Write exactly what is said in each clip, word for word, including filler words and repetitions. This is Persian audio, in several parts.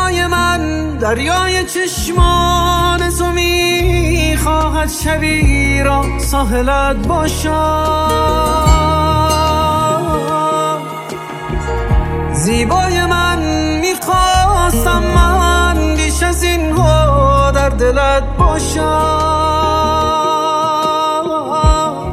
زیبای من دریای چشمان تو میخواهد شبی را ساحلت باشم. زیبای من میخواستم من بیش از این ها در دلت باشم.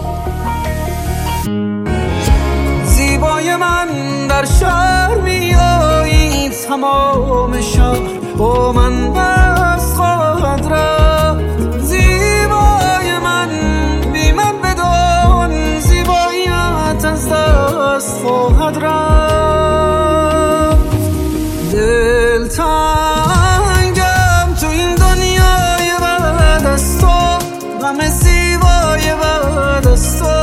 زیبای من در شهر میایی تمام شهر با من دست خواهد رفت. زیبای من بی من بدان زیباییت از دست خواهد رفت. دل تنگم تو این دنیای بعد از تو، غم زیبای بعد از تو.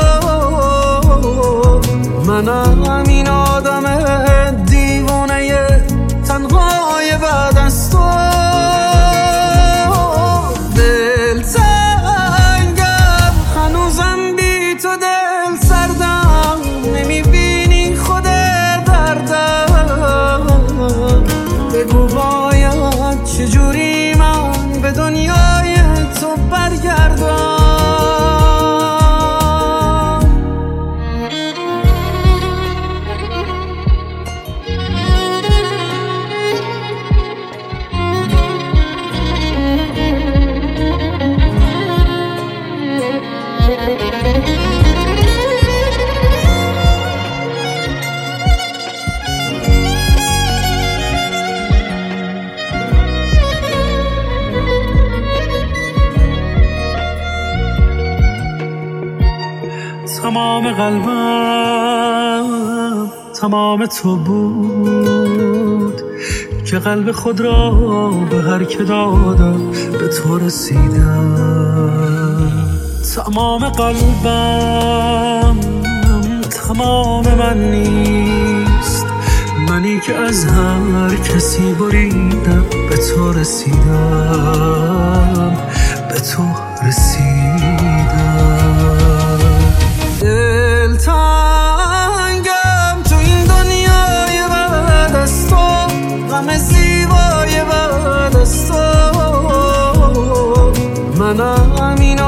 منم این آدم دیوانه تنهای بعد از تو. دل تنگم هنوزم بی تو دل سردم، نمیبینی خود دردم. بگو باید چجوری من به دنیای تو برگردم. تمام قلبم تمام تو بود که قلب خود را به هر که دادم به تو رسیدم. تمام قلبم تمام من نیست، منی که از هر کسی بریدم به تو رسیدم، به تو رسیدم. دل تنگم تو این دنیای بعد از تو، غم زیبای بعد از تو. منم این